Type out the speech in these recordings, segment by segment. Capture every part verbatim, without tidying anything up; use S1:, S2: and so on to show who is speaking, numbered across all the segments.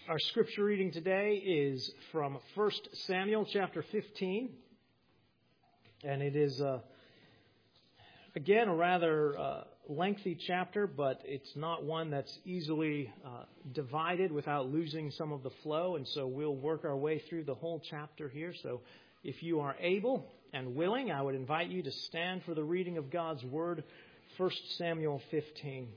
S1: Our scripture reading today is from First Samuel chapter fifteen. And it is, uh, again, a rather uh, lengthy chapter, but it's not one that's easily uh, divided without losing some of the flow. And so we'll work our way through the whole chapter here. So if you are able and willing, I would invite you to stand for the reading of God's Word, First Samuel fifteen.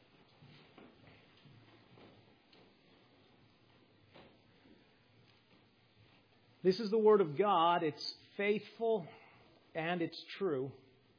S1: This is the Word of God. It's faithful and it's true.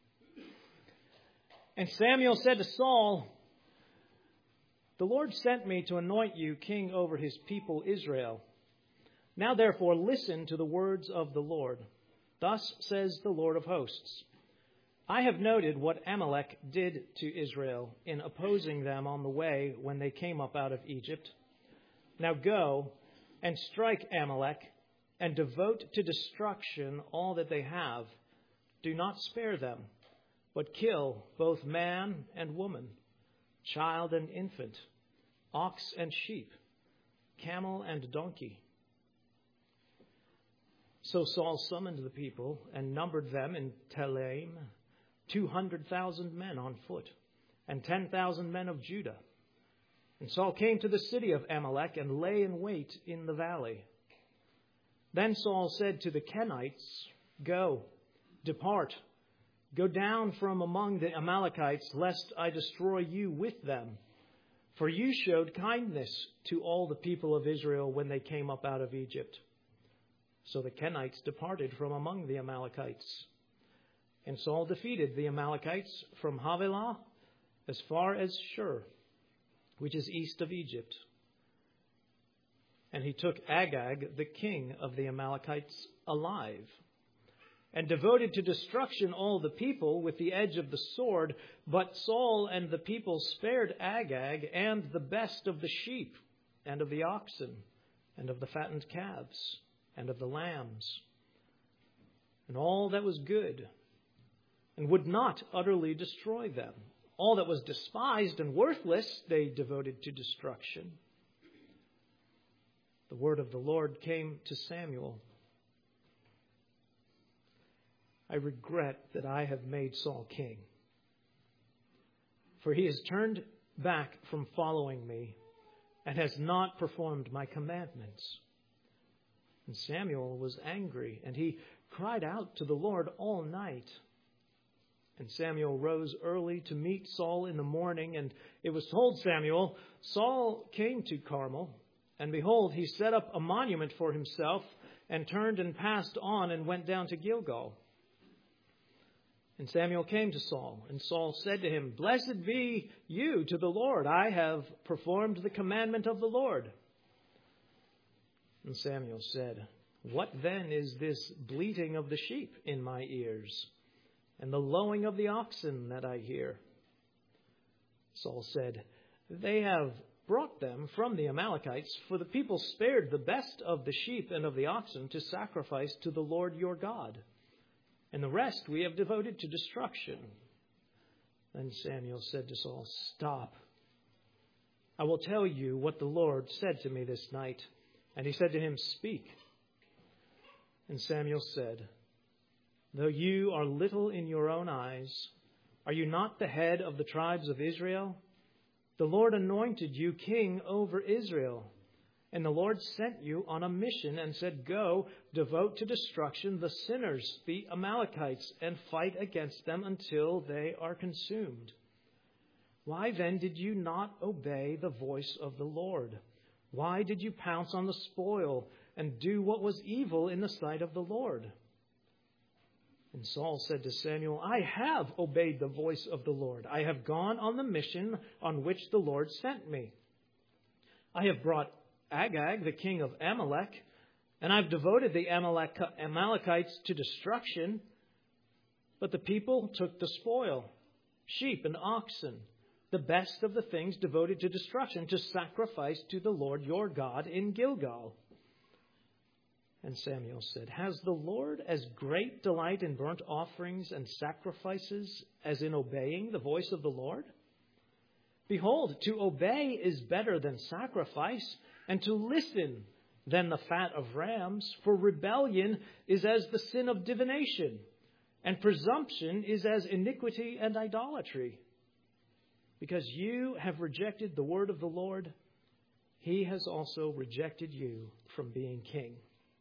S1: And Samuel said to Saul, "The Lord sent me to anoint you king over his people Israel. Now therefore listen to the words of the Lord. Thus says the Lord of hosts, I have noted what Amalek did to Israel in opposing them on the way when they came up out of Egypt. Now go and strike Amalek and devote to destruction all that they have. Do not spare them, but kill both man and woman, child and infant, ox and sheep, camel and donkey." So Saul summoned the people and numbered them in Telaim, two hundred thousand men on foot, and ten thousand men of Judah. And Saul came to the city of Amalek and lay in wait in the valley. Then Saul said to the Kenites, "Go, depart, go down from among the Amalekites, lest I destroy you with them. For you showed kindness to all the people of Israel when they came up out of Egypt." So the Kenites departed from among the Amalekites. And Saul defeated the Amalekites from Havilah as far as Shur, which is east of Egypt. And he took Agag, the king of the Amalekites, alive, and devoted to destruction all the people with the edge of the sword. But Saul and the people spared Agag and the best of the sheep, and of the oxen, and of the fattened calves, and of the lambs, and all that was good, and would not utterly destroy them. All that was despised and worthless they devoted to destruction. The word of the Lord came to Samuel. "I regret that I have made Saul king, for he has turned back from following me and has not performed my commandments." And Samuel was angry, and he cried out to the Lord all night. And Samuel rose early to meet Saul in the morning, and it was told Samuel, "Saul came to Carmel, and behold, he set up a monument for himself, and turned and passed on and went down to Gilgal." And Samuel came to Saul, and Saul said to him, "Blessed be you to the Lord. I have performed the commandment of the Lord." And Samuel said, "What then is this bleating of the sheep in my ears, and the lowing of the oxen that I hear?" Saul said, "They have brought them from the Amalekites, for the people spared the best of the sheep and of the oxen to sacrifice to the Lord your God, and the rest we have devoted to destruction." Then Samuel said to Saul, "Stop. I will tell you what the Lord said to me this night." And he said to him, "Speak." And Samuel said, "Though you are little in your own eyes, are you not the head of the tribes of Israel? The Lord anointed you king over Israel. And the Lord sent you on a mission and said, 'Go, devote to destruction the sinners, the Amalekites, and fight against them until they are consumed.' Why then did you not obey the voice of the Lord? Why did you pounce on the spoil and do what was evil in the sight of the Lord?" And Saul said to Samuel, "I have obeyed the voice of the Lord. I have gone on the mission on which the Lord sent me. I have brought Agag, the king of Amalek, and I've devoted the Amalek- Amalekites to destruction. But the people took the spoil, sheep and oxen, the best of the things devoted to destruction, to sacrifice to the Lord your God in Gilgal." And Samuel said, "Has the Lord as great delight in burnt offerings and sacrifices as in obeying the voice of the Lord? Behold, to obey is better than sacrifice, and to listen than the fat of rams. For rebellion is as the sin of divination, and presumption is as iniquity and idolatry. Because you have rejected the word of the Lord, He has also rejected you from being king."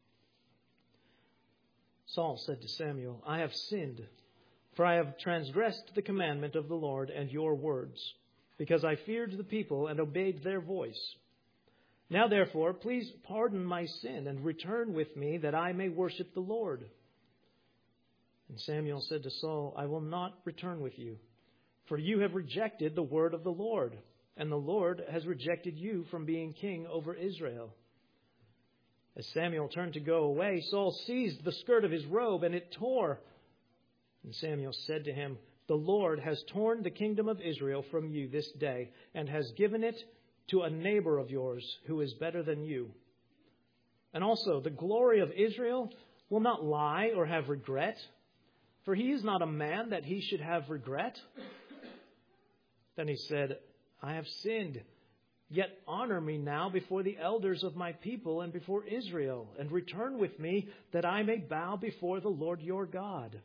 S1: Saul said to Samuel, "I have sinned, for I have transgressed the commandment of the Lord and your words, because I feared the people and obeyed their voice. Now therefore, please pardon my sin and return with me that I may worship the Lord." And Samuel said to Saul, "I will not return with you, for you have rejected the word of the Lord, and the Lord has rejected you from being king over Israel." As Samuel turned to go away, Saul seized the skirt of his robe, and it tore. And Samuel said to him, "The Lord has torn the kingdom of Israel from you this day, and has given it to a neighbor of yours who is better than you. And also, the glory of Israel will not lie or have regret, for he is not a man that he should have regret." Then he said, "I have sinned. Yet honor me now before the elders of my people and before Israel, and return with me that I may bow before the Lord your God."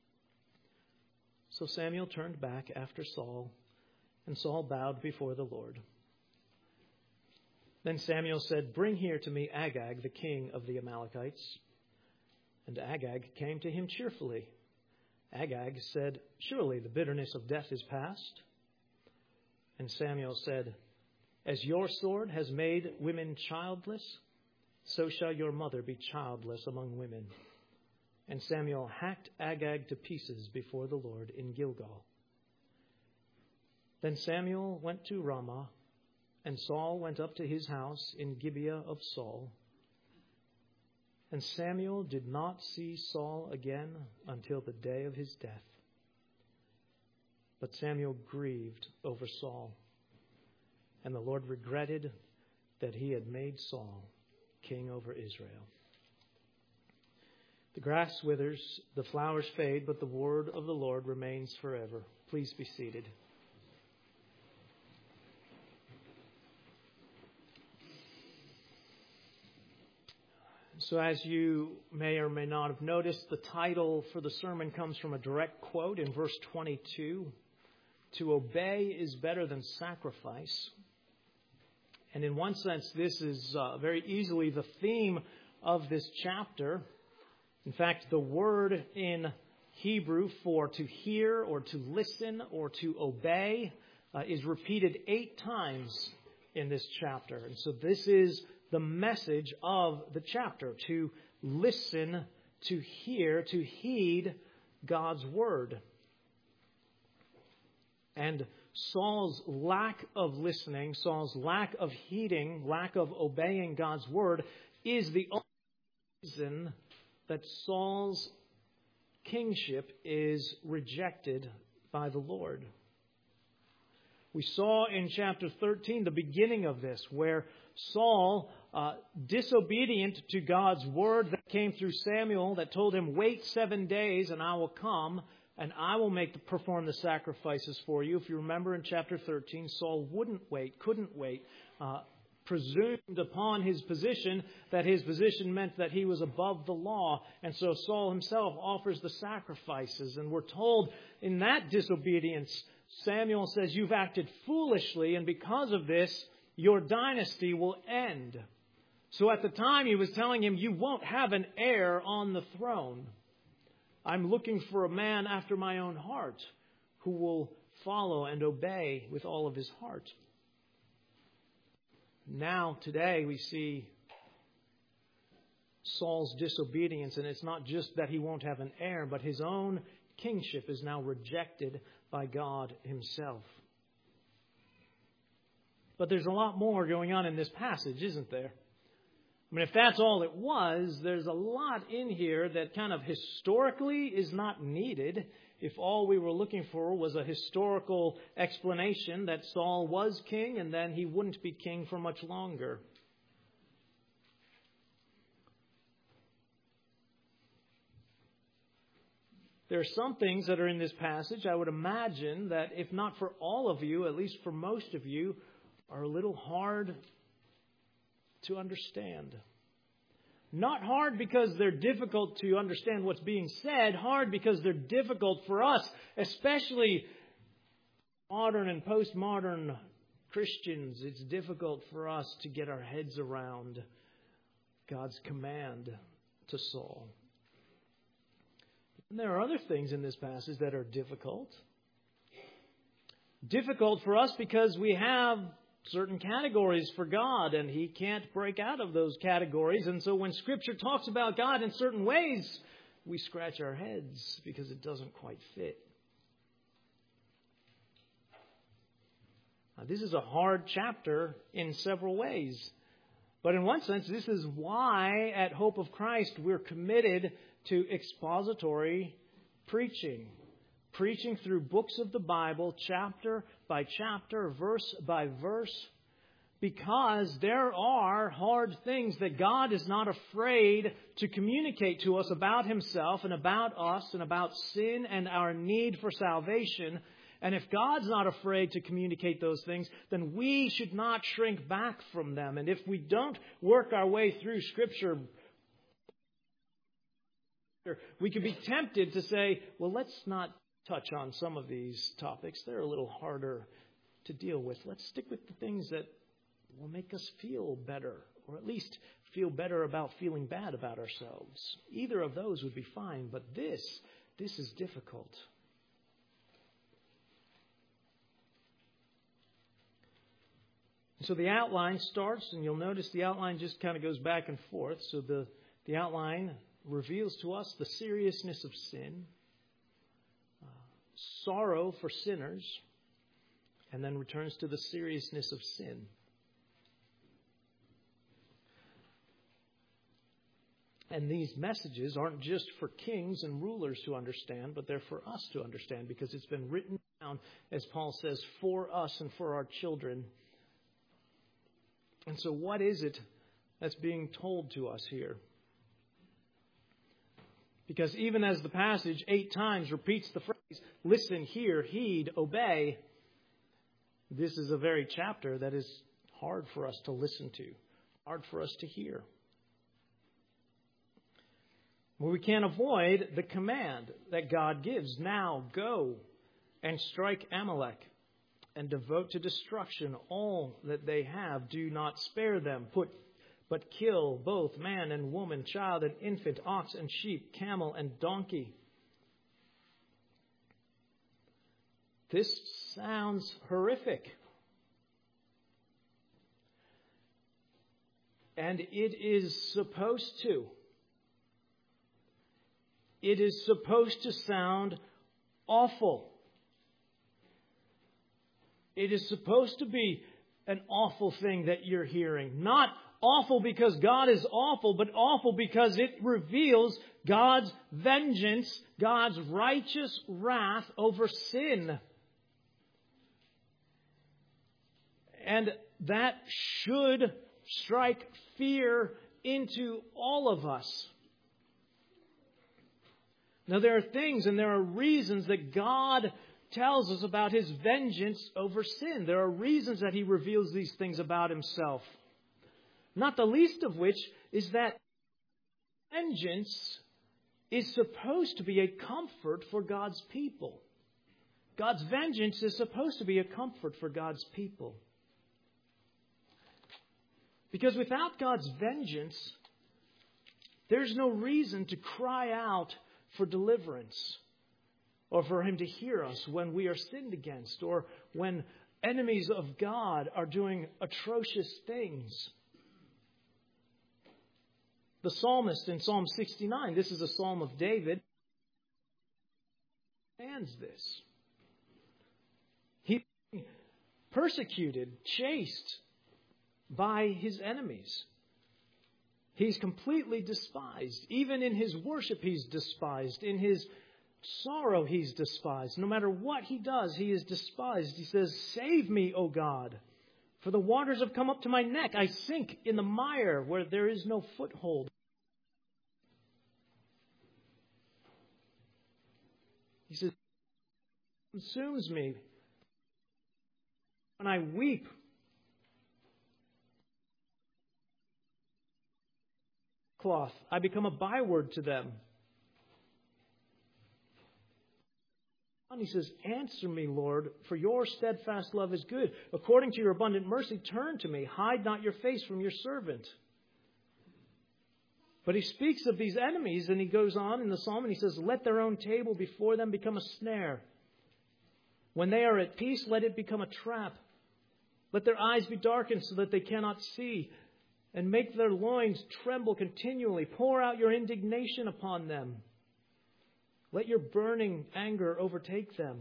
S1: So Samuel turned back after Saul, and Saul bowed before the Lord. Then Samuel said, "Bring here to me Agag, the king of the Amalekites." And Agag came to him cheerfully. Agag said, "Surely the bitterness of death is past." And Samuel said, "As your sword has made women childless, so shall your mother be childless among women." And Samuel hacked Agag to pieces before the Lord in Gilgal. Then Samuel went to Ramah, and Saul went up to his house in Gibeah of Saul. And Samuel did not see Saul again until the day of his death. But Samuel grieved over Saul, and the Lord regretted that he had made Saul king over Israel. The grass withers, the flowers fade, but the word of the Lord remains forever. Please be seated. So as you may or may not have noticed, the title for the sermon comes from a direct quote in verse twenty-two. To obey is better than sacrifice. And in one sense, this is uh, very easily the theme of this chapter. In fact, the word in Hebrew for to hear or to listen or to obey uh, is repeated eight times in this chapter. And so this is the message of the chapter, to listen, to hear, to heed God's word. And Saul's lack of listening, Saul's lack of heeding, lack of obeying God's word is the only reason that Saul's kingship is rejected by the Lord. We saw in chapter thirteen the beginning of this, where Saul, uh, disobedient to God's word that came through Samuel that told him, "Wait seven days and I will come and I will make the, perform the sacrifices for you." If you remember in chapter thirteen, Saul wouldn't wait, couldn't wait, uh, presumed upon his position that his position meant that he was above the law. And so Saul himself offers the sacrifices. And we're told in that disobedience, Samuel says, "You've acted foolishly, and because of this, your dynasty will end." So at the time he was telling him, "You won't have an heir on the throne. I'm looking for a man after my own heart who will follow and obey with all of his heart." Now, today, we see Saul's disobedience, and it's not just that he won't have an heir, but his own kingship is now rejected by God himself. But there's a lot more going on in this passage, isn't there? I mean, if that's all it was, there's a lot in here that kind of historically is not needed. If all we were looking for was a historical explanation that Saul was king and then he wouldn't be king for much longer. There are some things that are in this passage, I would imagine, that if not for all of you, at least for most of you, are a little hard to understand. Not hard because they're difficult to understand what's being said, hard because they're difficult for us, especially modern and postmodern Christians. It's difficult for us to get our heads around God's command to Saul. And there are other things in this passage that are difficult. Difficult for us because we have certain categories for God, and He can't break out of those categories. And so when Scripture talks about God in certain ways, we scratch our heads because it doesn't quite fit. Now, this is a hard chapter in several ways. But in one sense, this is why at Hope of Christ we're committed to expository preaching. Preaching through books of the Bible, chapter by chapter, verse by verse, because there are hard things that God is not afraid to communicate to us about Himself and about us and about sin and our need for salvation. And if God's not afraid to communicate those things, then we should not shrink back from them. And if we don't work our way through Scripture, we can be tempted to say, well, let's not touch on some of these topics. They're a little harder to deal with. Let's stick with the things that will make us feel better, or at least feel better about feeling bad about ourselves. Either of those would be fine, but this, this is difficult. So the outline starts, and you'll notice the outline just kind of goes back and forth. So the, the outline reveals to us the seriousness of sin, sorrow for sinners, and then returns to the seriousness of sin. And these messages aren't just for kings and rulers to understand, but they're for us to understand, because it's been written down, as Paul says, for us and for our children. And so what is it that's being told to us here? Because even as the passage eight times repeats the phrase, listen, hear, heed, obey, this is a very chapter that is hard for us to listen to, hard for us to hear. Well, we can't avoid the command that God gives. Now go and strike Amalek and devote to destruction all that they have. Do not spare them. Put But kill both man and woman, child and infant, ox and sheep, camel and donkey. This sounds horrific. And it is supposed to. It is supposed to sound awful. It is supposed to be an awful thing that you're hearing. Not awful because God is awful, but awful because it reveals God's vengeance, God's righteous wrath over sin. And that should strike fear into all of us. Now, there are things and there are reasons that God tells us about His vengeance over sin. There are reasons that He reveals these things about Himself. Not the least of which is that vengeance is supposed to be a comfort for God's people. God's vengeance is supposed to be a comfort for God's people. Because without God's vengeance, there's no reason to cry out for deliverance, or for Him to hear us when we are sinned against, or when enemies of God are doing atrocious things. The psalmist in Psalm sixty-nine, this is a psalm of David, understands this. He's persecuted, chased by his enemies. He's completely despised. Even in his worship, he's despised. In his sorrow, he's despised. No matter what he does, he is despised. He says, "Save me, O God, for the waters have come up to my neck. I sink in the mire where there is no foothold." He says, "It consumes me when I weep." sackcloth. I become a byword to them. And he says, answer me, Lord, for your steadfast love is good. According to your abundant mercy, turn to me. Hide not your face from your servant. But he speaks of these enemies, and he goes on in the psalm, and he says, let their own table before them become a snare. When they are at peace, let it become a trap. Let their eyes be darkened so that they cannot see, and make their loins tremble continually. Pour out your indignation upon them. Let your burning anger overtake them.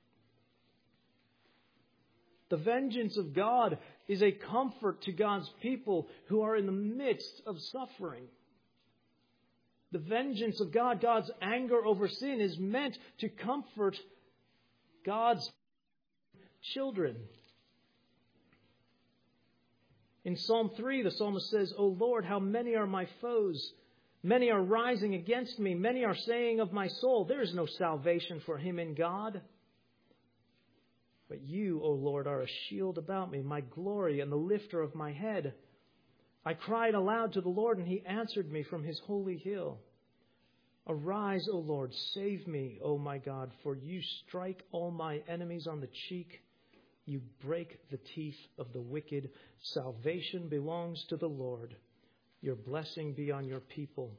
S1: The vengeance of God is a comfort to God's people who are in the midst of suffering. The vengeance of God, God's anger over sin, is meant to comfort God's children. In Psalm three, the psalmist says, O Lord, how many are my foes? Many are rising against me. Many are saying of my soul, there is no salvation for him in God. But you, O Lord, are a shield about me, my glory and the lifter of my head. I cried aloud to the Lord, and he answered me from his holy hill. Arise, O Lord, save me, O my God, for you strike all my enemies on the cheek. You break the teeth of the wicked. Salvation belongs to the Lord. Your blessing be on your people.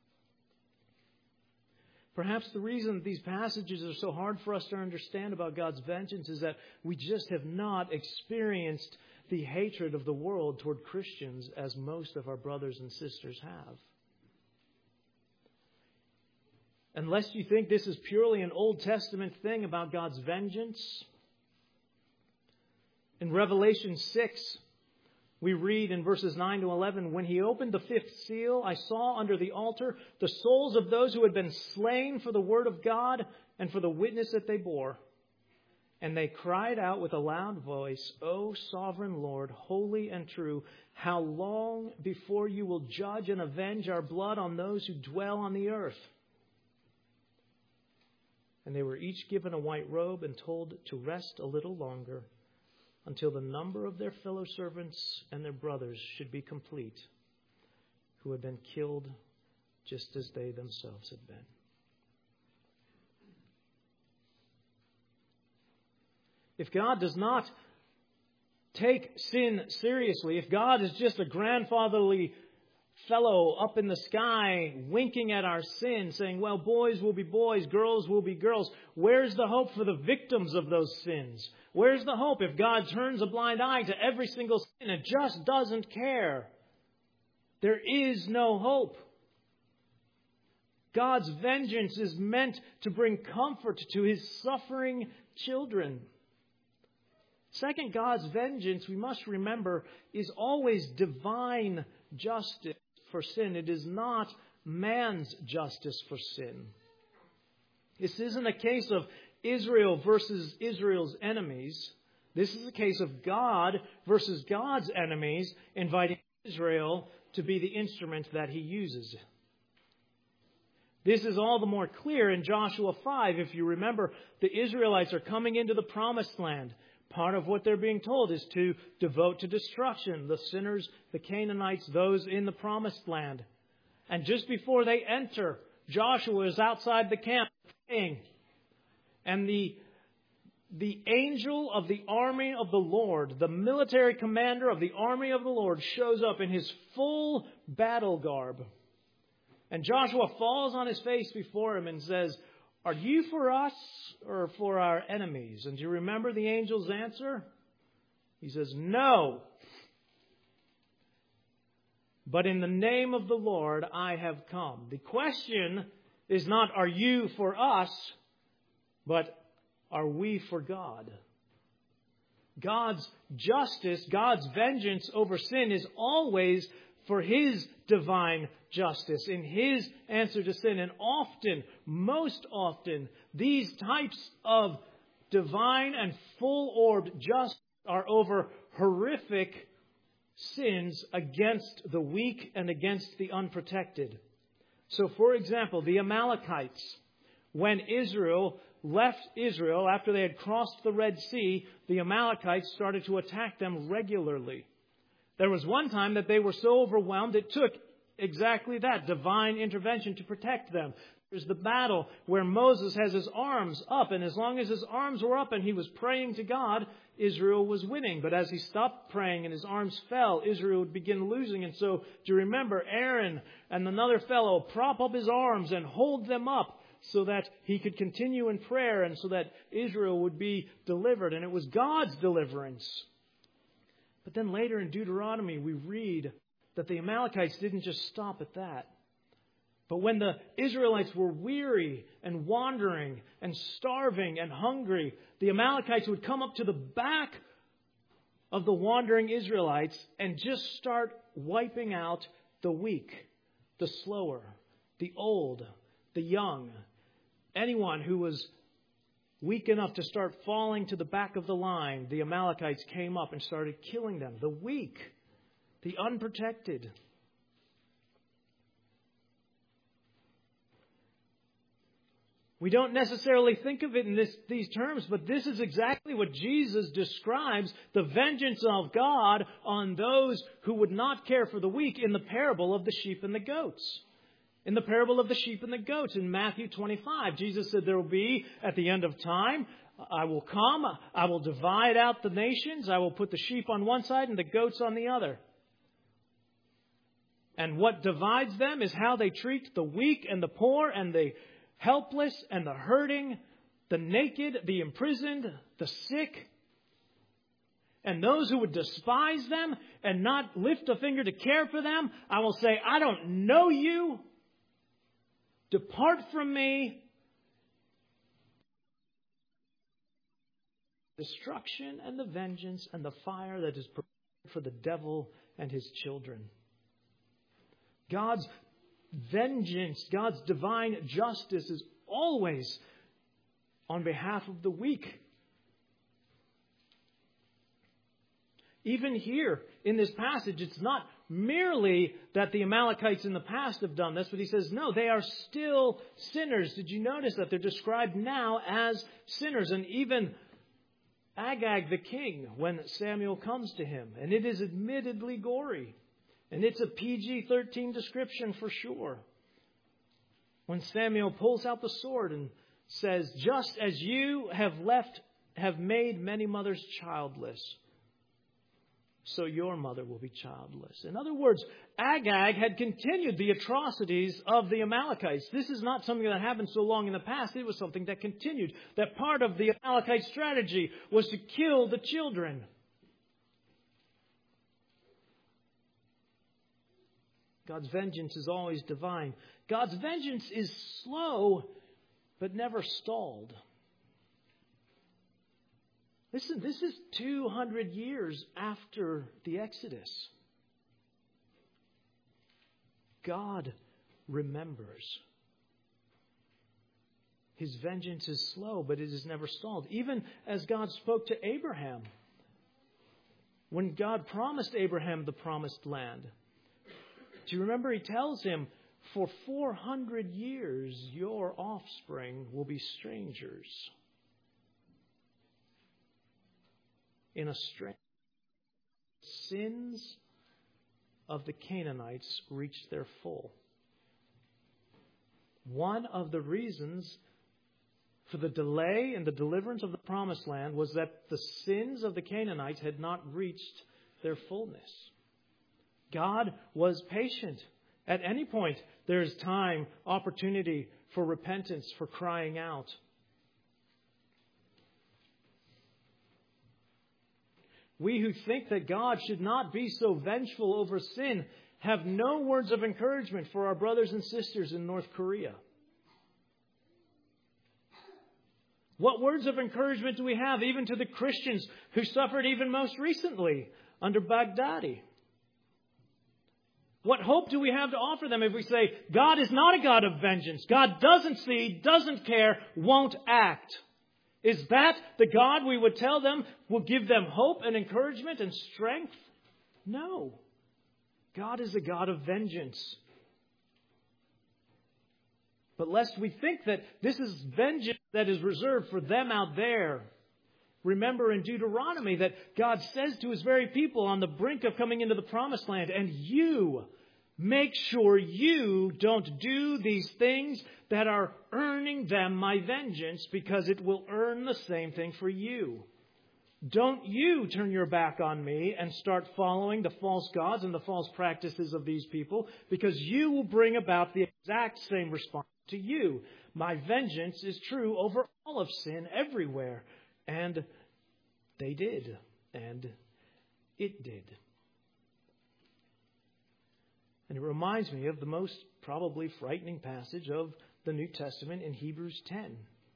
S1: Perhaps the reason these passages are so hard for us to understand about God's vengeance is that we just have not experienced the hatred of the world toward Christians as most of our brothers and sisters have. Unless you think this is purely an Old Testament thing about God's vengeance, in Revelation six, we read in verses nine to eleven, when he opened the fifth seal, I saw under the altar the souls of those who had been slain for the word of God and for the witness that they bore. And they cried out with a loud voice, O sovereign Lord, holy and true, how long before you will judge and avenge our blood on those who dwell on the earth? And they were each given a white robe and told to rest a little longer, until the number of their fellow servants and their brothers should be complete, who had been killed just as they themselves had been. If God does not take sin seriously, if God is just a grandfatherly fellow up in the sky winking at our sin, saying, well, boys will be boys, girls will be girls, where's the hope for the victims of those sins? Where's the hope if God turns a blind eye to every single sin and just doesn't care? There is no hope. God's vengeance is meant to bring comfort to his suffering children. Second, God's vengeance, we must remember, is always divine justice for sin. It is not man's justice for sin. This isn't a case of Israel versus Israel's enemies. This is a case of God versus God's enemies, inviting Israel to be the instrument that he uses. This is all the more clear in Joshua five. If you remember, the Israelites are coming into the promised land. Part of what they're being told is to devote to destruction the sinners, the Canaanites, those in the promised land. And just before they enter, Joshua is outside the camp praying. And the, the angel of the army of the Lord, the military commander of the army of the Lord, shows up in his full battle garb. And Joshua falls on his face before him and says, are you for us or for our enemies? And do you remember the angel's answer? He says, no. But in the name of the Lord I have come. The question is not, are you for us? But are we for God? God's justice, God's vengeance over sin is always for his divine justice, in his answer to sin. And often, most often, these types of divine and full-orbed justice are over horrific sins against the weak and against the unprotected. So, for example, the Amalekites, when Israel left Israel after they had crossed the Red Sea, the Amalekites started to attack them regularly. There was one time that they were so overwhelmed it took exactly that, divine intervention to protect them. There's the battle where Moses has his arms up, and as long as his arms were up and he was praying to God, Israel was winning. But as he stopped praying and his arms fell, Israel would begin losing. And so, do you remember Aaron and another fellow prop up his arms and hold them up so that he could continue in prayer and so that Israel would be delivered? And it was God's deliverance. But then later in Deuteronomy, we read that the Amalekites didn't just stop at that. But when the Israelites were weary and wandering and starving and hungry, the Amalekites would come up to the back of the wandering Israelites and just start wiping out the weak, the slower, the old, the young. Anyone who was weak enough to start falling to the back of the line, the Amalekites came up and started killing them. The weak, the unprotected. We don't necessarily think of it in this, these terms, but this is exactly what Jesus describes the vengeance of God on those who would not care for the weak in the parable of the sheep and the goats. In the parable of the sheep and the goats in Matthew twenty-five, Jesus said there will be, at the end of time, I will come, I will divide out the nations, I will put the sheep on one side and the goats on the other. And what divides them is how they treat the weak and the poor and the helpless and the hurting, the naked, the imprisoned, the sick. And those who would despise them and not lift a finger to care for them, I will say, I don't know you. Depart from me. Destruction and the vengeance and the fire that is prepared for the devil and his children. God's vengeance, God's divine justice is always on behalf of the weak. Even here in this passage, it's not merely that the Amalekites in the past have done this, but he says, no, they are still sinners. Did you notice that they're described now as sinners? And even Agag the king, when Samuel comes to him, and it is admittedly gory. And it's a P G thirteen description for sure. When Samuel pulls out the sword and says, just as you have left, have made many mothers childless, so your mother will be childless. In other words, Agag had continued the atrocities of the Amalekites. This is not something that happened so long in the past. It was something that continued. That part of the Amalekite strategy was to kill the children. God's vengeance is always divine. God's vengeance is slow, but never stalled. Listen, this is two hundred years after the Exodus. God remembers. His vengeance is slow, but it is never stalled. Even as God spoke to Abraham, when God promised Abraham the promised land, do you remember he tells him, for four hundred years your offspring will be strangers in a strange. Sins of the Canaanites reached their full. One of the reasons for the delay in the deliverance of the promised land was that the sins of the Canaanites had not reached their fullness. God was patient. At any point, there is time, opportunity for repentance, for crying out. We who think that God should not be so vengeful over sin have no words of encouragement for our brothers and sisters in North Korea. What words of encouragement do we have even to the Christians who suffered even most recently under Baghdadi? What hope do we have to offer them if we say, God is not a God of vengeance. God doesn't see, doesn't care, won't act. Is that the God we would tell them will give them hope and encouragement and strength? No. God is a God of vengeance. But lest we think that this is vengeance that is reserved for them out there. Remember in Deuteronomy that God says to His very people on the brink of coming into the promised land, and you Make sure you don't do these things that are earning them my vengeance, because it will earn the same thing for you. Don't you turn your back on me and start following the false gods and the false practices of these people, because you will bring about the exact same response to you. My vengeance is true over all of sin everywhere. And they did. And it did. And it reminds me of the most probably frightening passage of the New Testament in Hebrews ten.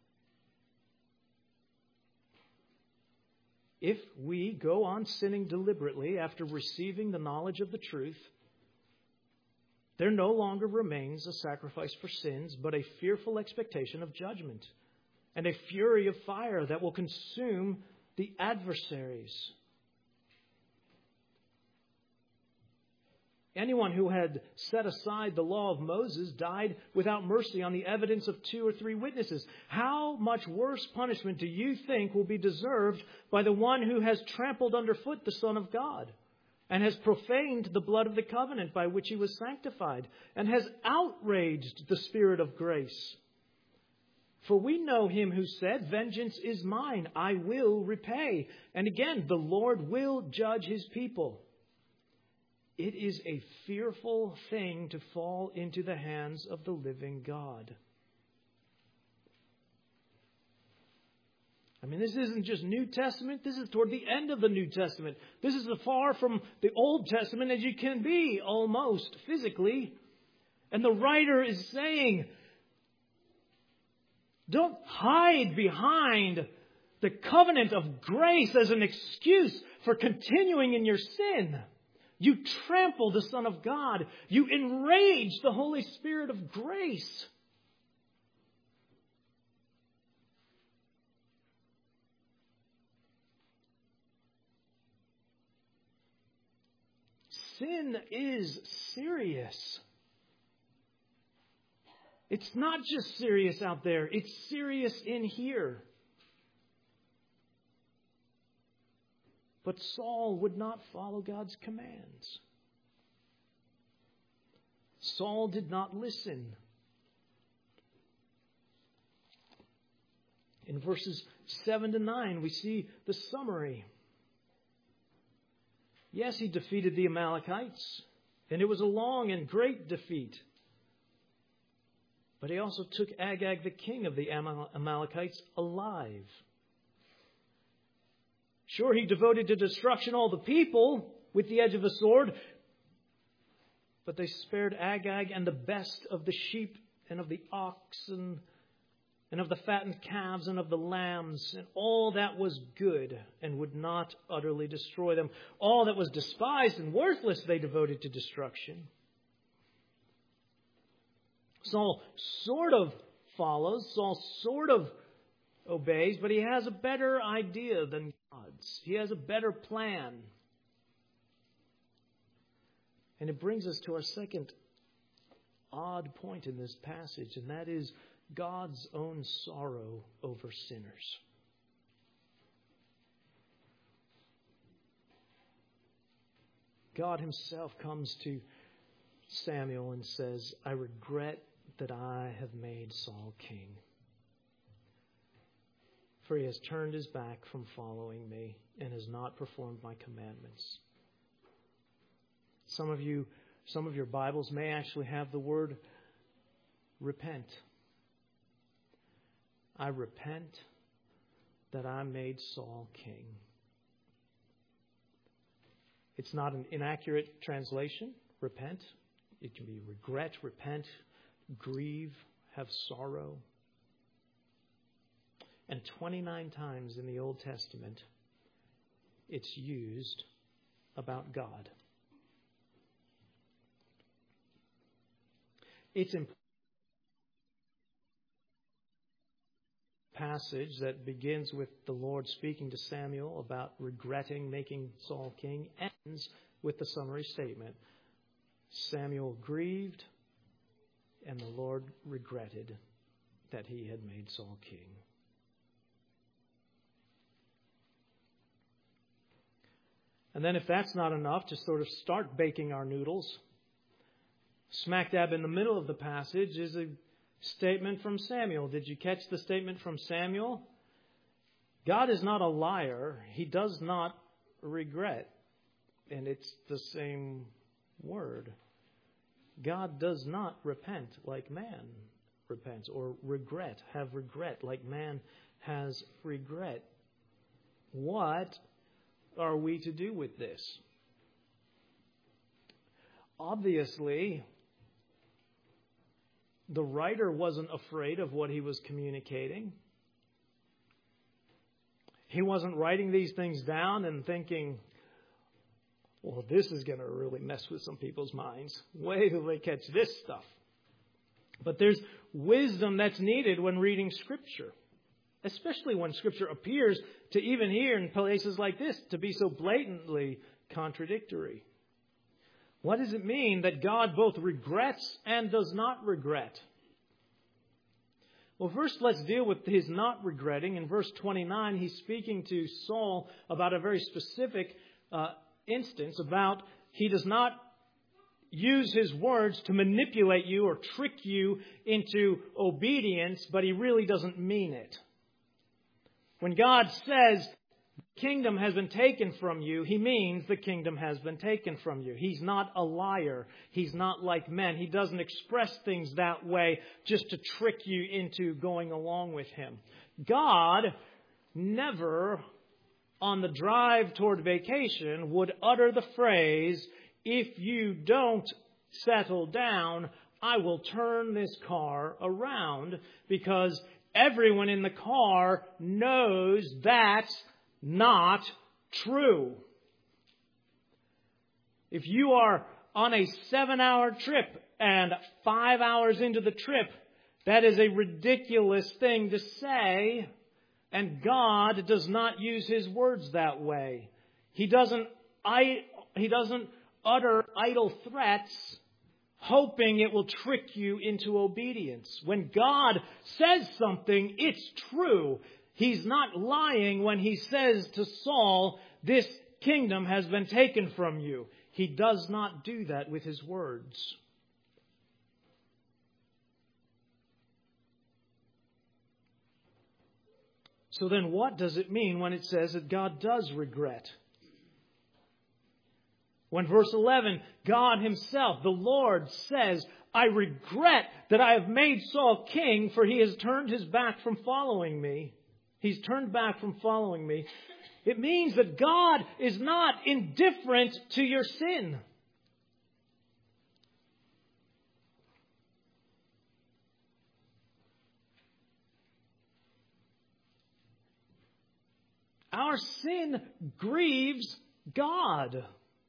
S1: If we go on sinning deliberately after receiving the knowledge of the truth, there no longer remains a sacrifice for sins, but a fearful expectation of judgment and a fury of fire that will consume the adversaries. Anyone who had set aside the law of Moses died without mercy on the evidence of two or three witnesses. How much worse punishment do you think will be deserved by the one who has trampled underfoot the Son of God and has profaned the blood of the covenant by which he was sanctified and has outraged the Spirit of grace? For we know him who said, "Vengeance is mine, I will repay." And again, the Lord will judge his people. It is a fearful thing to fall into the hands of the living God. I mean, this isn't just New Testament. This is toward the end of the New Testament. This is as far from the Old Testament as you can be, almost, physically. And the writer is saying, don't hide behind the covenant of grace as an excuse for continuing in your sin. You trample the Son of God. You enrage the Holy Spirit of grace. Sin is serious. It's not just serious out there. It's serious in here. But Saul would not follow God's commands. Saul did not listen. In verses seven to nine, we see the summary. Yes, he defeated the Amalekites, and it was a long and great defeat. But he also took Agag, the king of the Amalekites, alive. Sure, he devoted to destruction all the people with the edge of the sword, but they spared Agag and the best of the sheep and of the oxen and of the fattened calves and of the lambs and all that was good, and would not utterly destroy them. All that was despised and worthless they devoted to destruction. Saul sort of follows, Saul sort of obeys, but he has a better idea than God's. He has a better plan. And it brings us to our second odd point in this passage, and that is God's own sorrow over sinners. God himself comes to Samuel and says, "I regret that I have made Saul king, for he has turned his back from following me and has not performed my commandments." Some of you, some of your Bibles may actually have the word repent. I repent that I made Saul king. It's not an inaccurate translation, repent. It can be regret, repent, grieve, have sorrow. And twenty-nine times in the Old Testament, it's used about God. It's a passage that begins with the Lord speaking to Samuel about regretting making Saul king, ends with the summary statement. Samuel grieved, and the Lord regretted that he had made Saul king. And then if that's not enough to sort of start baking our noodles, Smack dab in the middle of the passage is a statement from Samuel. Did you catch the statement from Samuel? God is not a liar. He does not regret. And it's the same word. God does not repent like man repents, or regret, have regret like man has regret. What are we to do with this? Obviously, the writer wasn't afraid of what he was communicating. He wasn't writing these things down and thinking, well, this is going to really mess with some people's minds. Wait till they catch this stuff. But there's wisdom that's needed when reading Scripture, especially when Scripture appears to, even here in places like this, to be so blatantly contradictory. What does it mean that God both regrets and does not regret? Well, first let's deal with his not regretting. In verse twenty-nine, he's speaking to Saul about a very specific uh, instance about he does not use his words to manipulate you or trick you into obedience, but he really doesn't mean it. When God says, the kingdom has been taken from you, he means the kingdom has been taken from you. He's not a liar. He's not like men. He doesn't express things that way just to trick you into going along with him. God never, on the drive toward vacation, would utter the phrase, if you don't settle down, I will turn this car around, because everyone in the car knows that's not true. If you are on a seven-hour trip and five hours into the trip, that is a ridiculous thing to say, and God does not use his words that way. He doesn't, I, he doesn't utter idle threats hoping it will trick you into obedience. When God says something, it's true. He's not lying when he says to Saul, this kingdom has been taken from you. He does not do that with his words. So then what does it mean when it says that God does regret? When verse eleven, God himself, the Lord, says, I regret that I have made Saul king, for he has turned his back from following me. He's turned back from following me. It means that God is not indifferent to your sin. Our sin grieves God.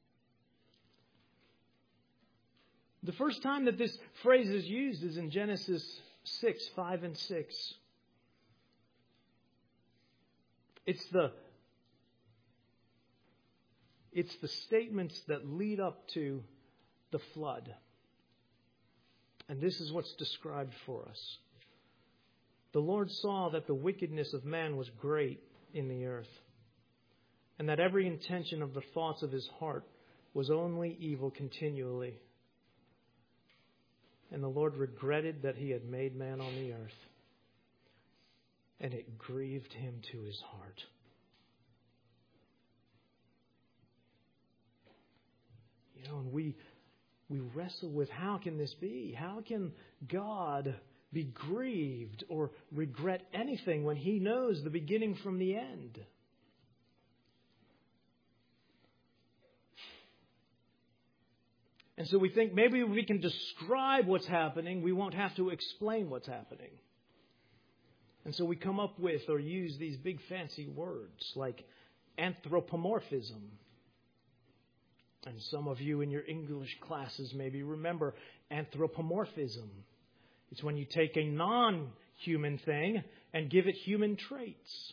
S1: The first time that this phrase is used is in Genesis six, five and six. It's the, it's the statements that lead up to the flood. And this is what's described for us. The Lord saw that the wickedness of man was great in the earth, and that every intention of the thoughts of his heart was only evil continually. And the Lord regretted that he had made man on the earth, and it grieved him to his heart. You know, and we we wrestle with, how can this be? How can God be grieved or regret anything when he knows the beginning from the end? And so we think maybe we can describe what's happening. We won't have to explain what's happening. And so we come up with or use these big fancy words like anthropomorphism. And some of you in your English classes maybe remember anthropomorphism. It's when you take a non-human thing and give it human traits.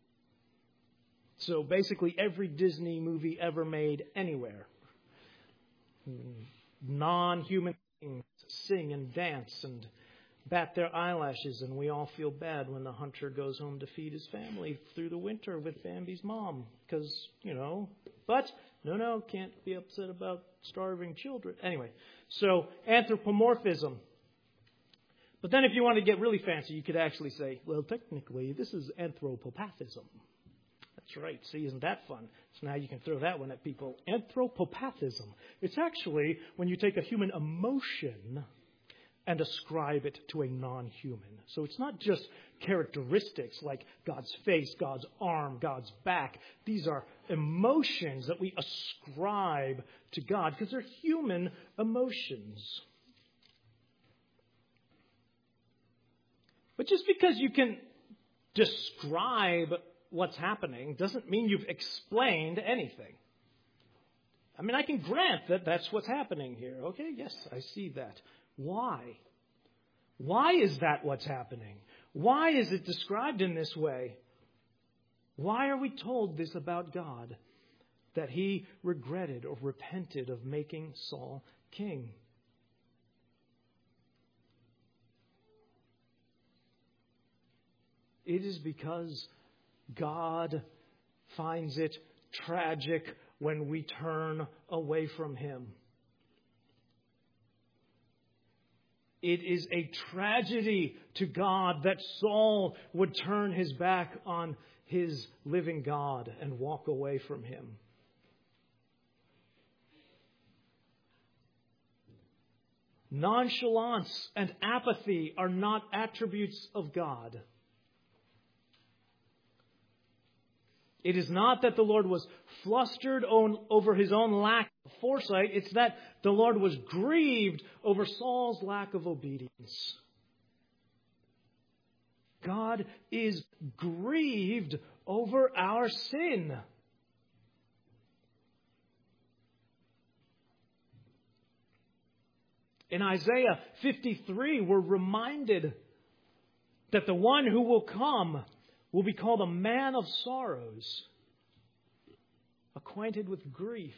S1: So basically every Disney movie ever made anywhere, non-human things sing and dance and bat their eyelashes, and we all feel bad when the hunter goes home to feed his family through the winter with Bambi's mom. Because, you know, but, no, no, can't be upset about starving children. Anyway, so anthropomorphism. But then if you want to get really fancy, you could actually say, well, technically, this is anthropopathism. That's right. See, isn't that fun? So now you can throw that one at people. Anthropopathism. It's actually when you take a human emotion and ascribe it to a non-human. So it's not just characteristics like God's face, God's arm, God's back. These are emotions that we ascribe to God because they're human emotions. But just because you can describe what's happening doesn't mean you've explained anything. I mean, I can grant that that's what's happening here. Okay, yes, I see that. Why? Why is that what's happening? Why is it described in this way? Why are we told this about God? That he regretted or repented of making Saul king. It is because God finds it tragic when we turn away from him. It is a tragedy to God that Saul would turn his back on his living God and walk away from him. Nonchalance and apathy are not attributes of God. It is not that the Lord was flustered over his own lack of foresight. It's that the Lord was grieved over Saul's lack of obedience. God is grieved over our sin. In Isaiah fifty-three, we're reminded that the one who will come will be called a man of sorrows, acquainted with grief.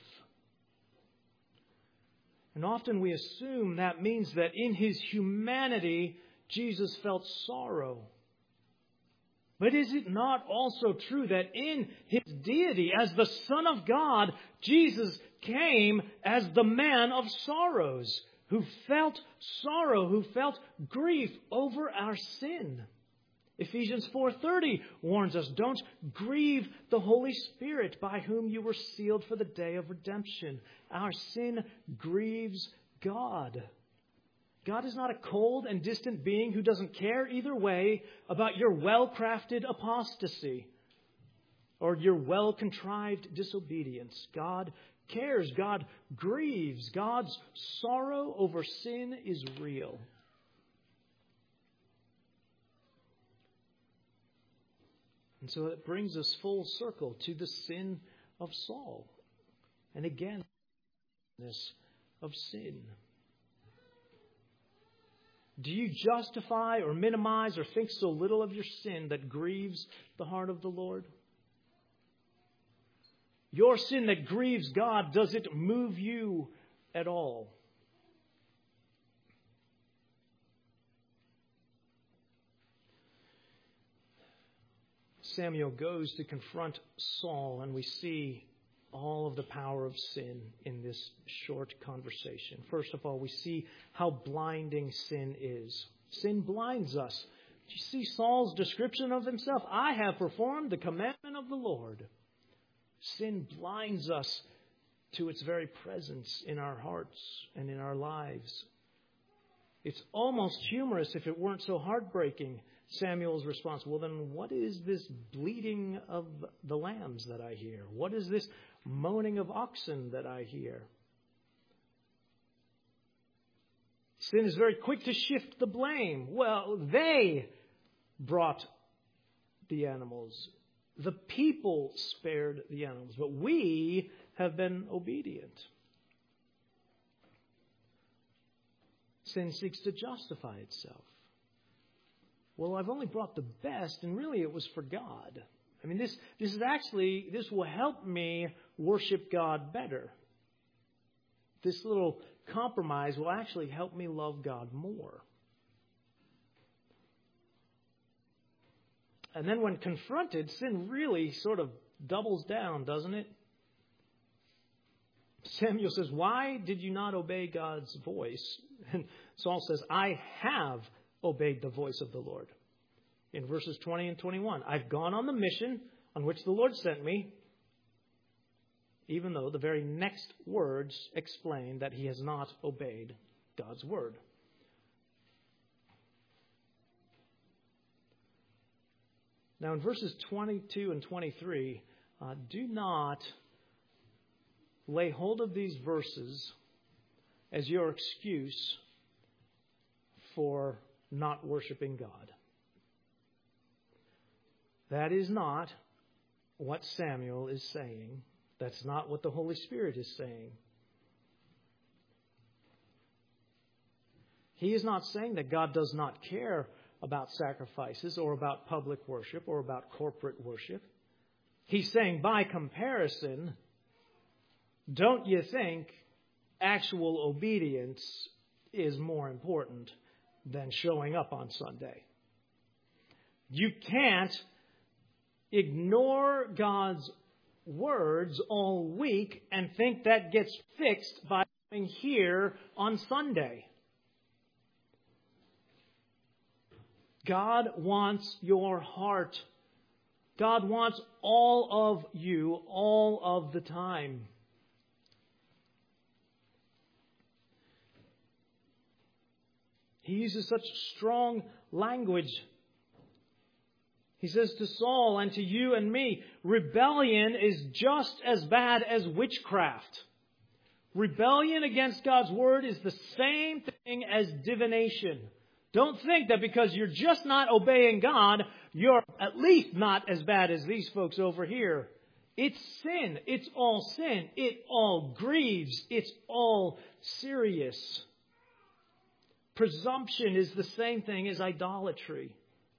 S1: And often we assume that means that in his humanity, Jesus felt sorrow. But is it not also true that in his deity, as the Son of God, Jesus came as the man of sorrows, who felt sorrow, who felt grief over our sin? Ephesians four thirty warns us, don't grieve the Holy Spirit by whom you were sealed for the day of redemption. Our sin grieves God. God is not a cold and distant being who doesn't care either way about your well-crafted apostasy or your well-contrived disobedience. God cares. God grieves. God's sorrow over sin is real. And so it brings us full circle to the sin of Saul. And again, this of sin. Do you justify or minimize or think so little of your sin that grieves the heart of the Lord? Your sin that grieves God, does it move you at all? Samuel goes to confront Saul, and we see all of the power of sin in this short conversation. First of all, we see how blinding sin is. Sin blinds us. Do you see Saul's description of himself? I have performed the commandment of the Lord. Sin blinds us to its very presence in our hearts and in our lives. It's almost humorous if it weren't so heartbreaking. Samuel's response, well then what is this bleating of the lambs that I hear? What is this moaning of oxen that I hear? Sin is very quick to shift the blame. Well, they brought the animals. The people spared the animals, but we have been obedient. Sin seeks to justify itself. Well, I've only brought the best, and really it was for God. I mean, this, this is actually, this will help me worship God better. This little compromise will actually help me love God more. And then when confronted, sin really sort of doubles down, doesn't it? Samuel says, why did you not obey God's voice? And Saul says, I have obeyed the voice of the Lord. In verses twenty and twenty-one, I've gone on the mission on which the Lord sent me, even though the very next words explain that he has not obeyed God's word. Now in verses twenty-two and twenty-three, uh, do not lay hold of these verses as your excuse for not worshiping God. That is not what Samuel is saying. That's not what the Holy Spirit is saying. He is not saying that God does not care about sacrifices or about public worship or about corporate worship. He's saying, by comparison, don't you think actual obedience is more important than showing up on Sunday? You can't ignore God's words all week and think that gets fixed by being here on Sunday. God wants your heart. God wants all of you all of the time. He uses such strong language. He says to Saul and to you and me, rebellion is just as bad as witchcraft. Rebellion against God's word is the same thing as divination. Don't think that because you're just not obeying God, you're at least not as bad as these folks over here. It's sin. It's all sin. It all grieves. It's all serious. Presumption is the same thing as idolatry.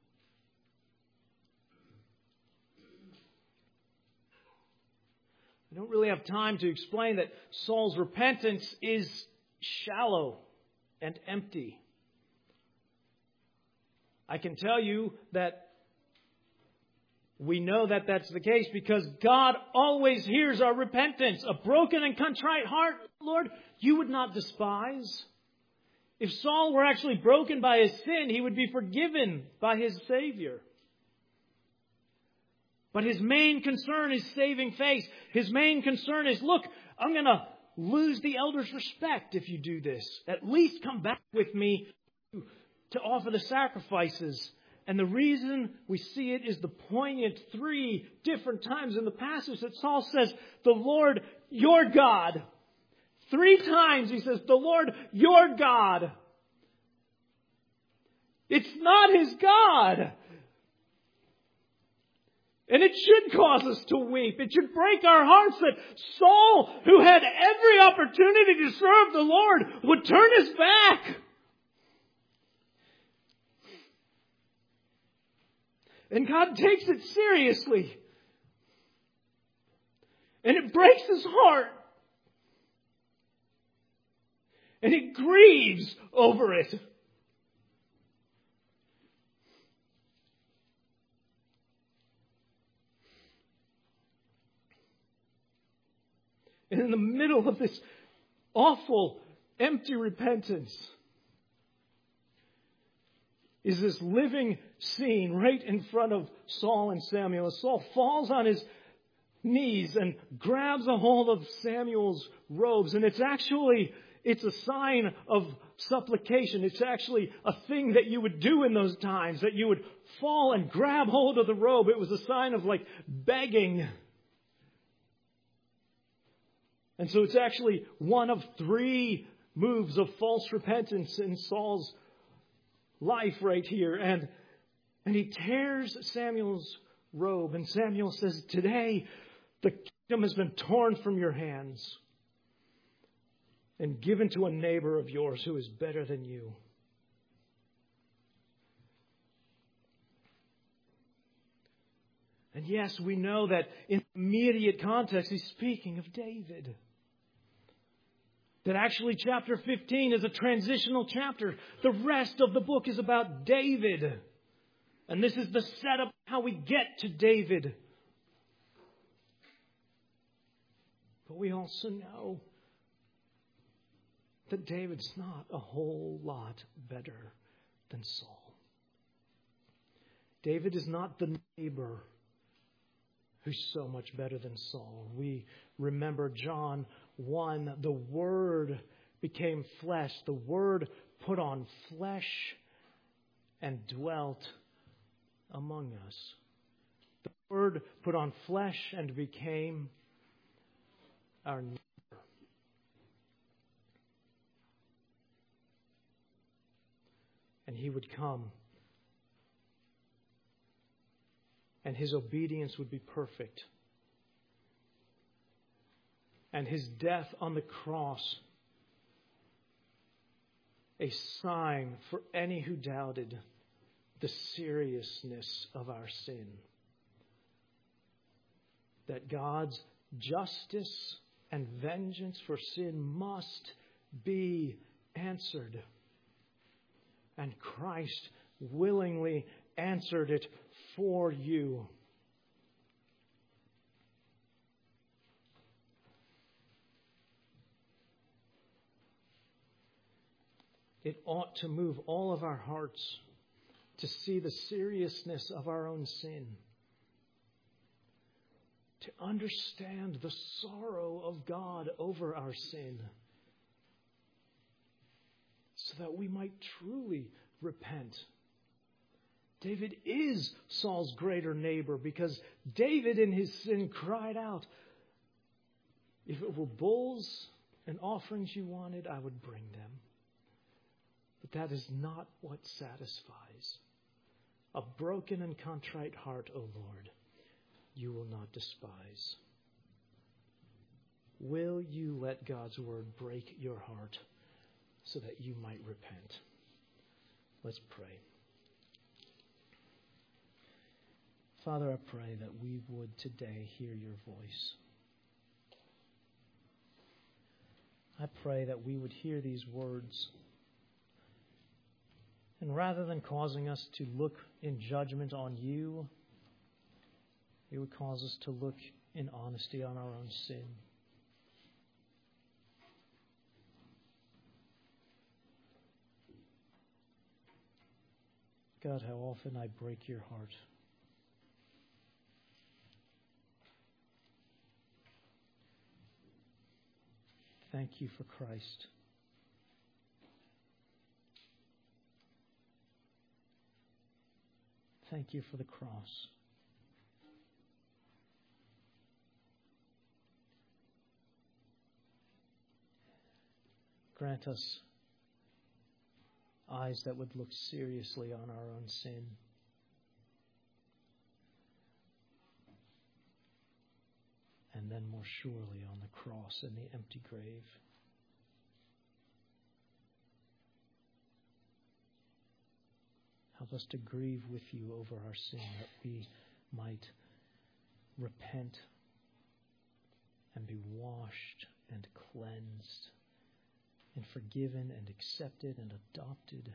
S1: I don't really have time to explain that Saul's repentance is shallow and empty. I can tell you that we know that that's the case because God always hears our repentance. A broken and contrite heart, Lord, you would not despise. If Saul were actually broken by his sin, he would be forgiven by his Savior. But his main concern is saving face. His main concern is, look, I'm going to lose the elders' respect if you do this. At least come back with me to offer the sacrifices. And the reason we see it is the poignant three different times in the passage that Saul says, the Lord, your God. Three times he says, the Lord, your God. It's not his God. And it should cause us to weep. It should break our hearts that Saul, who had every opportunity to serve the Lord, would turn his back. And God takes it seriously. And it breaks his heart. And he grieves over it. And in the middle of this awful, empty repentance is this living scene right in front of Saul and Samuel. As Saul falls on his knees and grabs a hold of Samuel's robes. And it's actually, it's a sign of supplication. It's actually a thing that you would do in those times, that you would fall and grab hold of the robe. It was a sign of like begging. And so it's actually one of three moves of false repentance in Saul's life right here. And, and he tears Samuel's robe. And Samuel says, today the kingdom has been torn from your hands and given to a neighbor of yours who is better than you. And yes, we know that in immediate context, he's speaking of David. That actually chapter fifteen is a transitional chapter. The rest of the book is about David. And this is the setup how we get to David. But we also know that David's not a whole lot better than Saul. David is not the neighbor who's so much better than Saul. We remember John one, the Word became flesh. The Word put on flesh and dwelt among us. The Word put on flesh and became our neighbor. And He would come, and His obedience would be perfect. And His death on the cross, a sign for any who doubted the seriousness of our sin. That God's justice and vengeance for sin must be answered. And Christ willingly answered it for you. It ought to move all of our hearts to see the seriousness of our own sin, to understand the sorrow of God over our sin, so that we might truly repent. David is Saul's greater neighbor because David in his sin cried out, "If it were bulls and offerings you wanted, I would bring them." But that is not what satisfies. A broken and contrite heart, O Lord, you will not despise. Will you let God's word break your heart so that you might repent? Let's pray. Father, I pray that we would today hear your voice. I pray that we would hear these words, and rather than causing us to look in judgment on you, it would cause us to look in honesty on our own sin. God, how often I break your heart. Thank you for Christ. Thank you for the cross. Grant us eyes that would look seriously on our own sin. And then more surely on the cross and the empty grave. Help us to grieve with you over our sin, that we might repent and be washed and cleansed and forgiven and accepted and adopted.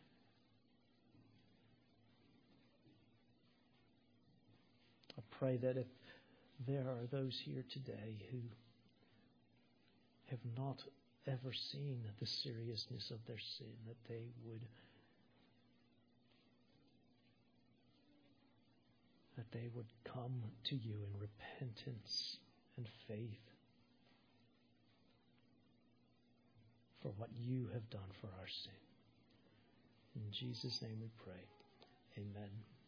S1: I pray that if there are those here today who have not ever seen the seriousness of their sin, that they would that they would come to you in repentance and faith for what you have done for our sin. In Jesus' name we pray. Amen.